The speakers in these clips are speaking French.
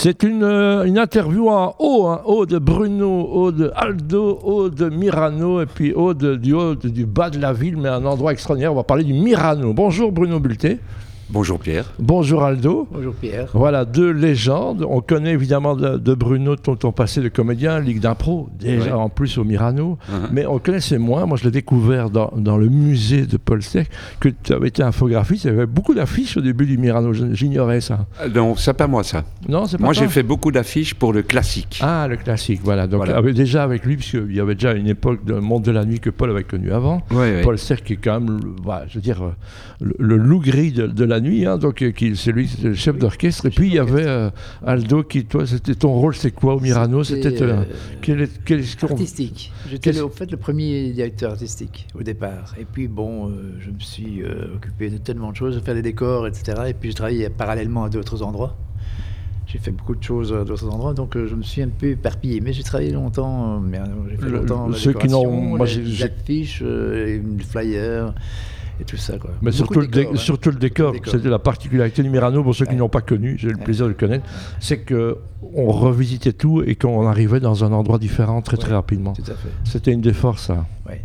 C'est une interview en haut, hein, haut de Bruno, haut de Aldo, haut de Mirano, et puis haut du bas de la ville, mais un endroit extraordinaire. On va parler du Mirano. Bonjour Bruno Bulté. Bonjour Pierre. Bonjour Aldo. Bonjour Pierre. Voilà, deux légendes. On connaît évidemment de Bruno ton passé de comédien, Ligue d'impro, déjà en plus au Mirano. Mais on connaissait moins. Moi, je l'ai découvert dans le musée de Paul Sec, que tu avais été infographiste. Il y avait beaucoup d'affiches au début du Mirano. J'ignorais ça. Non, c'est pas moi ça. Non, c'est pas moi, toi. j'ai fait beaucoup d'affiches pour le classique. Ah, le classique, voilà. Donc, déjà avec lui, puisqu'il y avait déjà une époque de Monde de la Nuit que Paul avait connu avant. Paul Sec, qui est quand même, je veux dire, le loup gris de la nuit, hein, donc c'est lui, c'est le chef d'orchestre. Et puis il y avait Aldo, qui toi, c'était ton rôle, c'est quoi au Mirano? C'était artistique. J'étais au fait le premier directeur artistique au départ. Et puis bon, je me suis occupé de tellement de choses, de faire des décors, etc. Et puis je travaillais parallèlement à d'autres endroits. J'ai fait beaucoup de choses à d'autres endroits, donc je me suis un peu éparpillé. Mais j'ai travaillé longtemps, j'ai fait longtemps la décoration, les affiches, les flyers et tout ça, quoi. Mais surtout le décor. C'était la particularité du Mirano, pour ceux qui n'ont pas connu, j'ai eu le plaisir de le connaître, c'est qu'on revisitait tout et qu'on arrivait dans un endroit différent très rapidement. Tout à fait. C'était une des forces, ça. Ouais.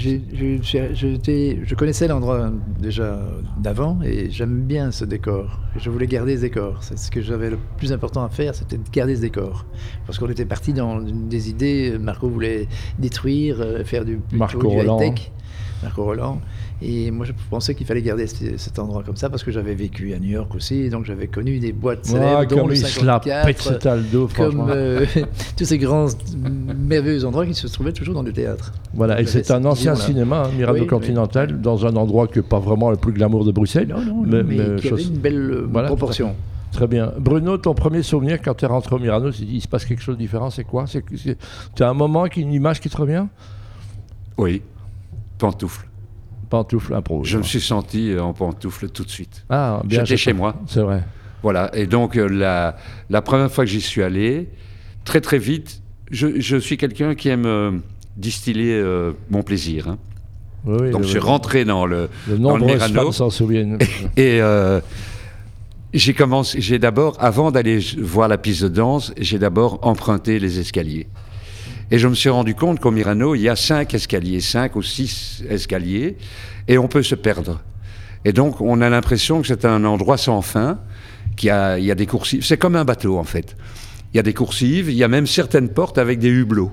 Je connaissais l'endroit déjà d'avant et j'aime bien ce décor. Je voulais garder ce décor. C'est ce que j'avais le plus important à faire, c'était de garder ce décor. Parce qu'on était parti dans des idées. Marco voulait détruire, faire du high-tech. Marco Roland. Et moi, je pensais qu'il fallait garder cet endroit comme ça parce que j'avais vécu à New York aussi, donc j'avais connu des boîtes célèbres, dont le 54, Aldo, comme tous ces grands, merveilleux endroits qui se trouvaient toujours dans des théâtres. Voilà, et c'est un ancien cinéma, Mirano Continental, dans un endroit qui n'est pas vraiment le plus glamour de Bruxelles. Mais qui avait une belle proportion. Très bien. Bruno, ton premier souvenir quand tu es rentré au Mirano, il se passe quelque chose de différent, c'est quoi? Tu as un moment, une image qui te revient? Oui. Pantoufle. Pantoufle impro. Je me suis senti en pantoufle tout de suite. Ah, bien. J'étais chez moi. C'est vrai. Voilà. Et donc, la première fois que j'y suis allé, très très vite, je suis quelqu'un qui aime distiller mon plaisir. Hein. Oui, donc, je suis rentré dans le Mirano. S'en souviennent. Et j'ai d'abord, avant d'aller voir la piste de danse, j'ai d'abord emprunté les escaliers. Et je me suis rendu compte qu'au Mirano, il y a 5 ou 6 escaliers, et on peut se perdre. Et donc, on a l'impression que c'est un endroit sans fin, qu'il y a des coursives. C'est comme un bateau, en fait. Il y a des coursives, il y a même certaines portes avec des hublots.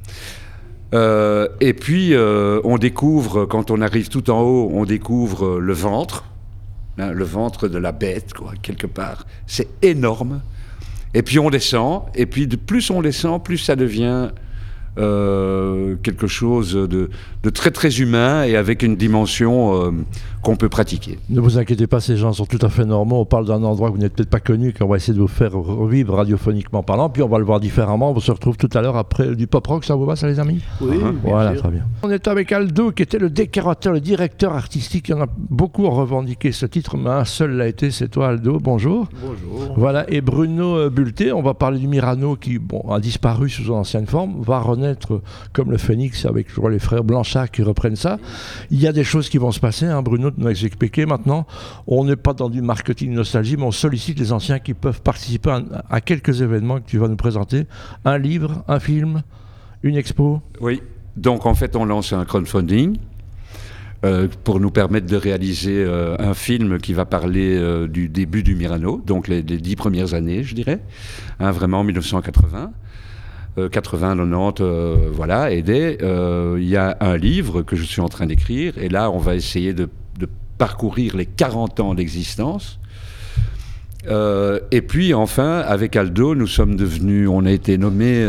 Et puis, on découvre, quand on arrive tout en haut, on découvre le ventre, hein, le ventre de la bête, quoi, quelque part. C'est énorme. Et puis, on descend, et puis, plus on descend, plus ça devient quelque chose de très très humain et avec une dimension qu'on peut pratiquer. Ne vous inquiétez pas, ces gens sont tout à fait normaux. On parle d'un endroit que vous n'êtes peut-être pas connu, qu'on va essayer de vous faire revivre radiophoniquement parlant, puis on va le voir différemment. On se retrouve tout à l'heure après du pop rock, ça vous va, ça les amis? Oui, voilà, très bien. On est avec Aldo, qui était le décorateur, le directeur artistique. Il y en a beaucoup revendiqué ce titre, mais un seul l'a été, c'est toi Aldo. Bonjour. Bonjour. Voilà, et Bruno Bulté, on va parler du Mirano qui a disparu sous son ancienne forme, va renaître comme le phénix avec je crois, les frères Blanchard qui reprennent ça. Il y a des choses qui vont se passer, hein, Bruno nous a expliqué maintenant. On n'est pas dans du marketing nostalgie, mais on sollicite les anciens qui peuvent participer à quelques événements que tu vas nous présenter. Un livre, un film, une expo. Oui, donc en fait on lance un crowdfunding pour nous permettre de réaliser un film qui va parler du début du Mirano, donc les 10 premières années, je dirais, hein, vraiment 1980. 80, 90, voilà, aidé. Il y a un livre que je suis en train d'écrire, et là, on va essayer de parcourir les 40 ans d'existence. Et puis, enfin, avec Aldo, on a été nommé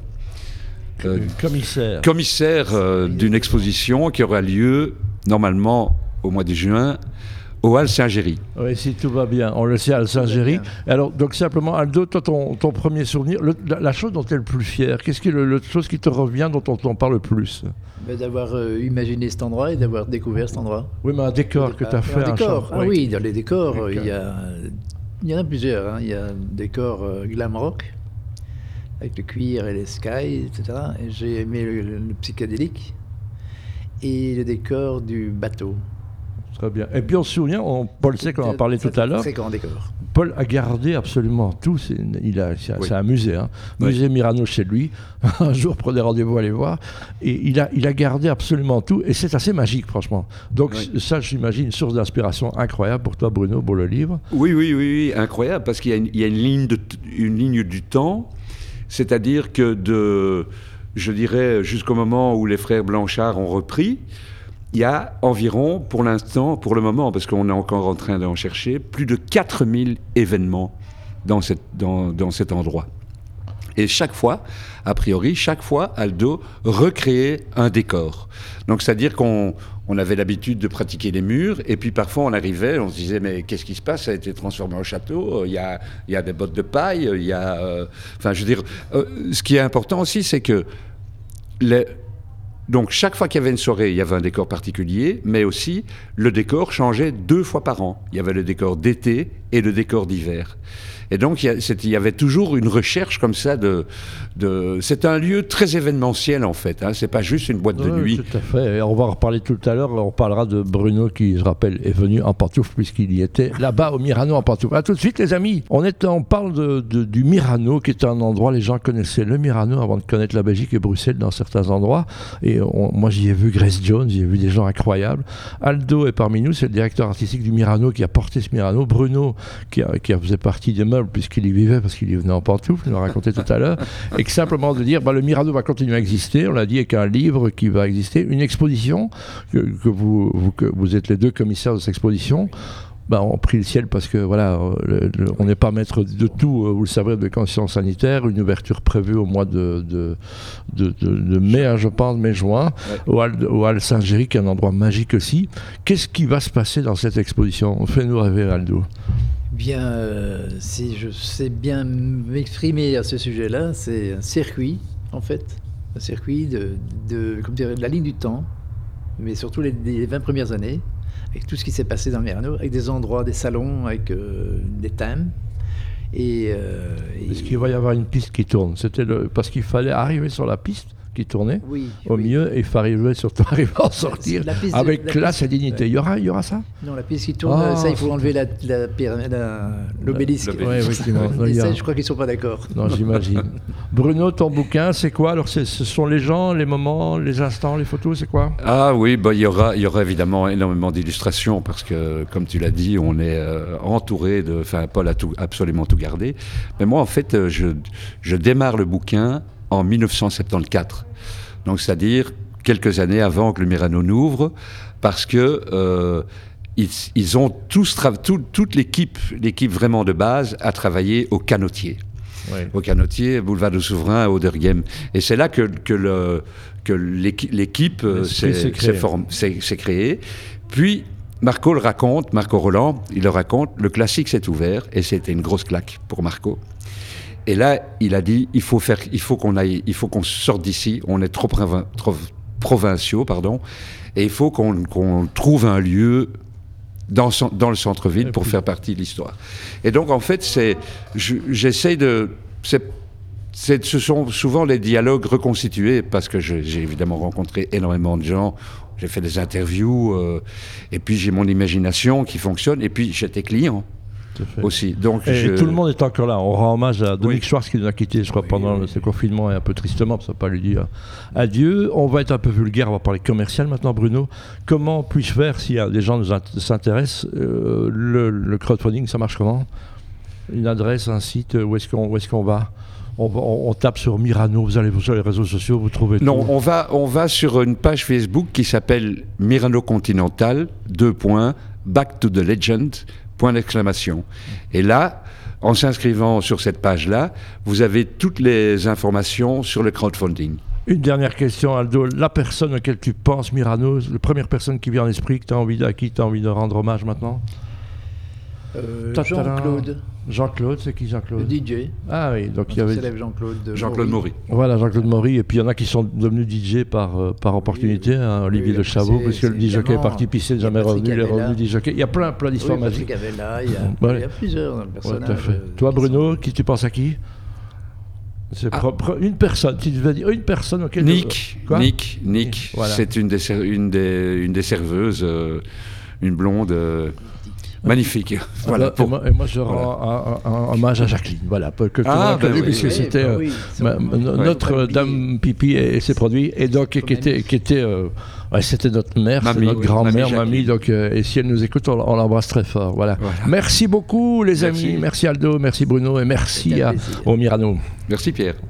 commissaire d'une exposition qui aura lieu, normalement, au mois de juin, au Hall Saint-Géry. Oui, si tout va bien. On le sait, Hall Saint-Géry. Alors, donc simplement, Aldo, toi, ton premier souvenir, la chose dont tu es le plus fier, qu'est-ce qui est la chose qui te revient, dont on t'en parle le plus? D'avoir imaginé cet endroit et d'avoir découvert cet endroit. Oui, mais un décor que tu as fait. Un décor, oui, dans les décors, il y en a plusieurs. Hein. Il y a un décor glam rock, avec le cuir et les skies, etc. Et j'ai aimé le psychédélique et le décor du bateau. Très bien. Et puis on se souvient, Paul sait qu'on en parlait tout à l'heure. Très grand décor. Paul a gardé absolument tout. C'est un musée. Hein. Musée Myrano chez lui. Un jour, prenez rendez-vous, allez voir. Et il a gardé absolument tout. Et c'est assez magique, franchement. Donc ça, j'imagine, une source d'inspiration incroyable pour toi, Bruno, pour le livre. Oui, incroyable, parce qu'il y a une ligne du temps. C'est-à-dire que je dirais, jusqu'au moment où les frères Blanchard ont repris, il y a environ, pour le moment, parce qu'on est encore en train d'en chercher, plus de 4000 événements dans cet endroit. Et chaque fois, Aldo recréait un décor. Donc, c'est-à-dire qu'on avait l'habitude de pratiquer les murs, et puis parfois on arrivait, on se disait, mais qu'est-ce qui se passe? Ça a été transformé en château, il y a des bottes de paille, ce qui est important aussi, c'est que donc chaque fois qu'il y avait une soirée, il y avait un décor particulier, mais aussi le décor changeait 2 fois par an. Il y avait le décor d'été et le décor d'hiver. Et donc il y avait toujours une recherche comme ça c'est un lieu très événementiel en fait. Hein. C'est pas juste une boîte de nuit. Tout à fait. Et on va en reparler tout à l'heure. On parlera de Bruno qui, je rappelle, est venu en pantoufle puisqu'il y était là-bas au Myrano en pantoufle. À tout de suite les amis. On parle du Myrano qui est un endroit, les gens connaissaient le Myrano avant de connaître la Belgique et Bruxelles dans certains endroits. Et moi j'y ai vu Grace Jones, j'y ai vu des gens incroyables. Aldo est parmi nous, c'est le directeur artistique du Myrano qui a porté ce Myrano. Bruno qui faisait partie des meubles puisqu'il y vivait parce qu'il y venait en pantoufle, il nous l'a raconté tout à l'heure. Et que simplement de dire le Myrano va continuer à exister, on l'a dit, avec un livre qui va exister, une exposition que vous êtes les 2 commissaires de cette exposition. On prie le ciel parce que on n'est pas maître de tout, vous le savez, de conditions sanitaires. Une ouverture prévue au mois de mai, hein, je pense, mai-juin, au Hall Saint-Géry, qui est un endroit magique aussi. Qu'est-ce qui va se passer dans cette exposition? Fais-nous rêver, Aldo. Bien, si je sais bien m'exprimer à ce sujet-là, c'est un circuit, en fait, un circuit de la ligne du temps, mais surtout les 20 premières années, avec tout ce qui s'est passé dans le Myrano, avec des endroits, des salons, avec des thèmes. Est-ce qu'il va y avoir une piste qui tourne? Parce qu'il fallait arriver sur la piste qui tournait au milieu et il faut arriver à en sortir avec classe et dignité. Il y aura ça? Non, la piste qui tourne, ça il faut enlever l'obélisque. Et ça, je crois qu'ils ne sont pas d'accord. Non, j'imagine. Bruno, ton bouquin, c'est quoi? Alors, ce sont les gens, les moments, les instants, les photos, c'est quoi? Ah oui, il y aura évidemment énormément d'illustrations parce que, comme tu l'as dit, on est entouré de... Enfin, Paul a absolument tout gardé. Mais moi, en fait, je démarre le bouquin en 1974, donc c'est-à-dire quelques années avant que le Myrano n'ouvre, parce que ils ont toute l'équipe vraiment de base a travaillé au Canotier. Au Canotier, boulevard du Souverain, à Auderghem. Et c'est là que l'équipe s'est créée. Puis Marco Roland, il le raconte, le classique s'est ouvert, et c'était une grosse claque pour Marco. Et là, il a dit, il faut qu'on sorte d'ici, on est trop provinciaux, et il faut qu'on trouve un lieu dans le centre-ville pour faire partie de l'histoire. Et donc, en fait, ce sont souvent les dialogues reconstitués, parce que j'ai évidemment rencontré énormément de gens, j'ai fait des interviews, et puis j'ai mon imagination qui fonctionne, et puis j'étais client. Aussi. Donc tout le monde est encore là. On rend hommage à Dominique Schwartz qui nous a quittés, je crois, pendant ce confinement, et un peu tristement, parce qu'on ne va pas lui dire adieu. On va être un peu vulgaire, on va parler commercial maintenant, Bruno. Comment puis-je faire, s'il y a des gens qui s'intéressent, le crowdfunding, ça marche comment? Une adresse, un site, où est-ce qu'on va? On tape sur Myrano, vous allez sur les réseaux sociaux, vous trouvez tout. Non, on va sur une page Facebook qui s'appelle Myrano Continental, Back to the Legend, point d'exclamation. Et là, en s'inscrivant sur cette page-là, vous avez toutes les informations sur le crowdfunding. Une dernière question, Aldo. La personne à laquelle tu penses, Myrano, la première personne qui vient en esprit, à qui tu as envie de rendre hommage maintenant? Jean-Claude. Jean-Claude, c'est qui Jean-Claude? Le DJ. Ah oui, donc il y avait Jean-Claude Maury. Voilà, Jean-Claude Maury. Et puis il y en a qui sont devenus DJ par opportunité. Hein, Olivier de Chavaux, parce que le DJ est parti pisser, jamais revenu, il est revenu DJ. Il y a plein d'histoires magiques. Il y a plusieurs personnages. Tout à fait. Toi, Bruno, tu penses à qui? Une personne, tu devais dire une personne auquel... Nick, voilà. C'est une des serveuses, une blonde... Magnifique. Voilà. Et moi, je rends un hommage à Jacqueline, voilà, que tout le monde connaît, puisque c'était Notre-Dame Pipi et ses produits, et donc qui était c'était notre mère, c'était notre grand-mère, mamie, donc, et si elle nous écoute, on l'embrasse très fort. Voilà. Merci beaucoup, les amis. Merci Aldo, merci Bruno, et merci au Myrano. Merci Pierre.